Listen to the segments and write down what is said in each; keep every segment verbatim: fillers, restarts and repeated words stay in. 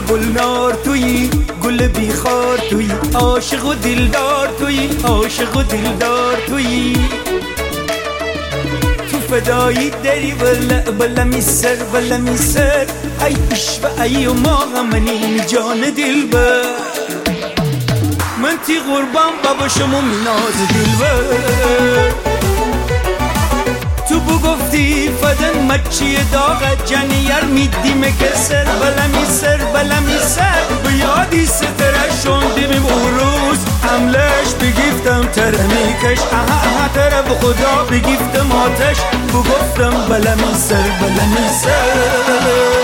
گلنار تویی، گل بیخار تویی، عاشق و دلدار تویی، عاشق و دلدار تویی. تو فدایی داری بله بله میسر بله میسر، ای عشق ای و ما همنی جان دلبر. من تی قربان بابا شما میناز دلبر. تو بگفتی فدن مچی داغت جنیر میدی مکسر بله میسر بله میسر. بیادی ستره شوندیم اون روز عملش بگیفتم تره میکش، اها اها تره به خدا بگیفتم آتش. بگفتم بله میسر بله میسر.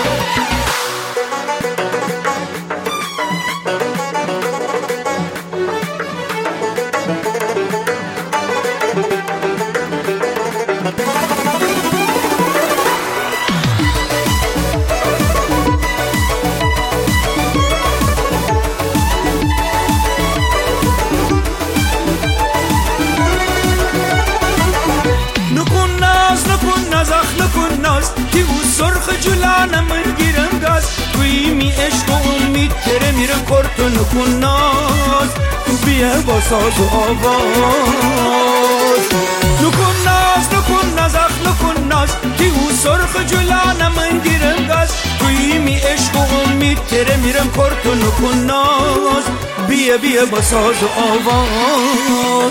که او سرخ جلانه من گیرم گاز، توی می عشق و امید تره میرم کرد و نکن ناز. بیا با ساز و آواز نکن ناز نکن ناز اخ نکن ناز. که او سرخ جلانه من گیرم گاز، توی می عشق و امید تره میرم کرد و نکن ناز. بیا بیا با ساز و آواز.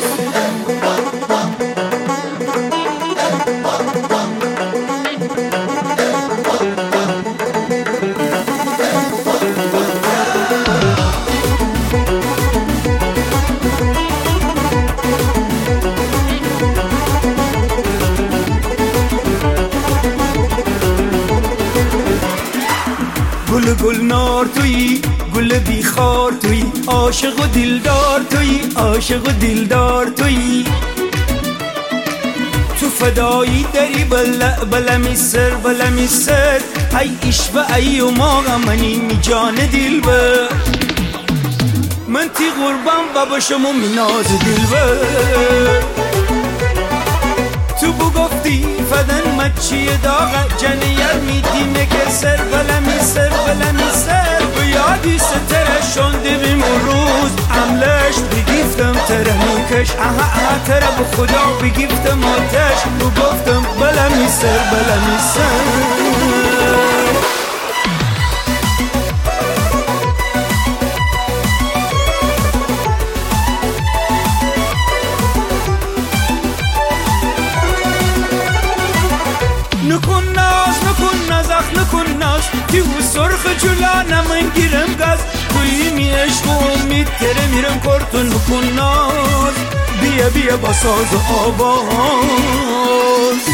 گل گلنار تویی، گل بیخار تویی، عاشق و دلدار تویی، عاشق و دلدار تویی. تو فدایی داری بله بله میسر بله میسر، ای عشق ای و ما غمنی می جان دلبر. من تی قربان بابا شما میناز دلبر. تو بگفتی فدن مچی داغ جنیر میدی مکسر بله میسر بله میسر. بیادی ستره شونده بیم اون روز عملش بگیفتم تره میکش، اها اها تره به خدا بگیفتم آتش. بگفتم بله میسر بله میسر. نکن ناز نکن ناز اخ نکن ناز. که او سرخ جلانه من گیرم گاز، توی می عشق و امید تره میرم کرد و نکن ناز. بیا بیا با ساز و آواز.